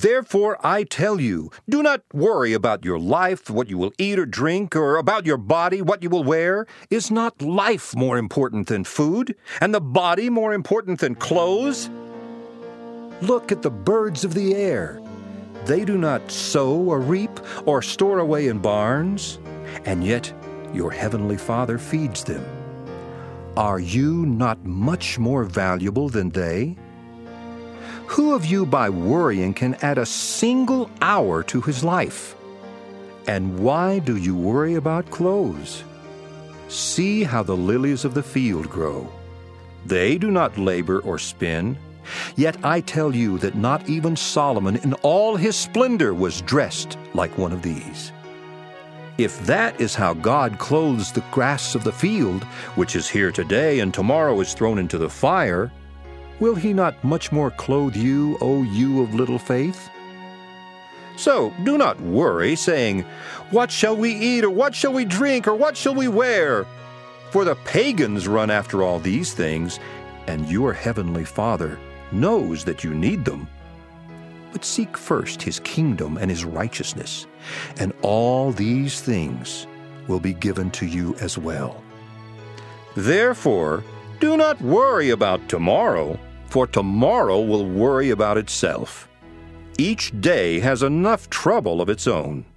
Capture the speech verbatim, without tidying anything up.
Therefore I tell you, do not worry about your life, what you will eat or drink, or about your body, what you will wear. Is not life more important than food, and the body more important than clothes? Look at the birds of the air. They do not sow or reap or store away in barns, and yet your heavenly Father feeds them. Are you not much more valuable than they? Who of you by worrying can add a single hour to his life? And why do you worry about clothes? See how the lilies of the field grow. They do not labor or spin. Yet I tell you that not even Solomon in all his splendor was dressed like one of these. If that is how God clothes the grass of the field, which is here today and tomorrow is thrown into the fire, will he not much more clothe you, O you of little faith? So do not worry, saying, What shall we eat, or what shall we drink, or what shall we wear? For the pagans run after all these things, and your heavenly Father knows that you need them. But seek first his kingdom and his righteousness, and all these things will be given to you as well. Therefore, do not worry about tomorrow, for tomorrow will worry about itself. Each day has enough trouble of its own.